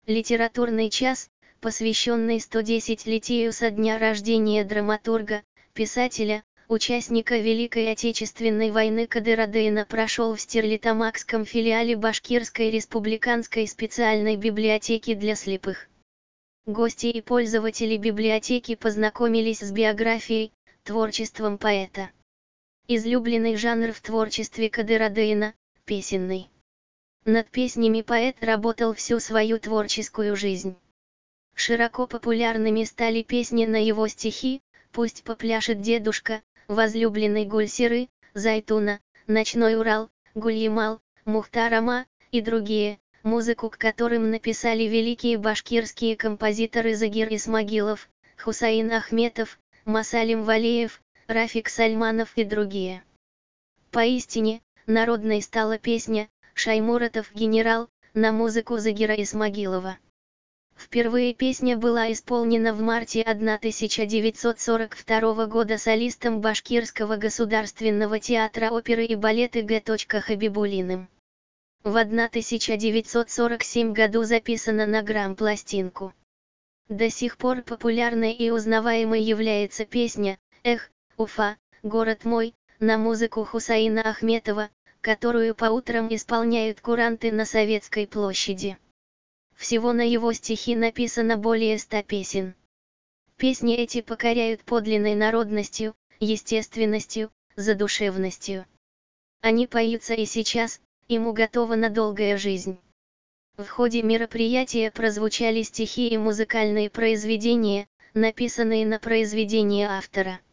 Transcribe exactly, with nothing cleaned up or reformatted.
Литературный час, посвященный стодесятилетию со дня рождения драматурга, писателя, участника Великой Отечественной войны Кадырадеина, прошел в Стерлитамакском филиале Башкирской республиканской специальной библиотеки для слепых. Гости и пользователи библиотеки познакомились с биографией, творчеством поэта. Излюбленный жанр в творчестве Кадырадеина – песенный. Над песнями поэт работал всю свою творческую жизнь. Широко популярными стали песни на его стихи «Пусть попляшет дедушка», «Возлюбленный Гульсеры», «Зайтуна», «Ночной Урал», «Гульямал», «Мухтарама» и другие, музыку к которым написали великие башкирские композиторы Загир Исмагилов, Хусаин Ахметов, Масалим Валеев, Рафик Сальманов и другие. Поистине, народной стала песня «Шаймуратов генерал» на музыку Загира Исмагилова. Впервые песня была исполнена в марте тысяча девятьсот сорок второго года солистом Башкирского государственного театра оперы и балета Г. Хабибулиным. В тысяча девятьсот сорок седьмом году записана на грамм-пластинку. До сих пор популярной и узнаваемой является песня «Эх, Уфа, город мой», на музыку Хусаина Ахметова, которую по утрам исполняют куранты на Советской площади. Всего на его стихи написано более ста песен. Песни эти покоряют подлинной народностью, естественностью, задушевностью. Они поются и сейчас, им уготована долгая жизнь. В ходе мероприятия прозвучали стихи и музыкальные произведения, написанные на произведение автора.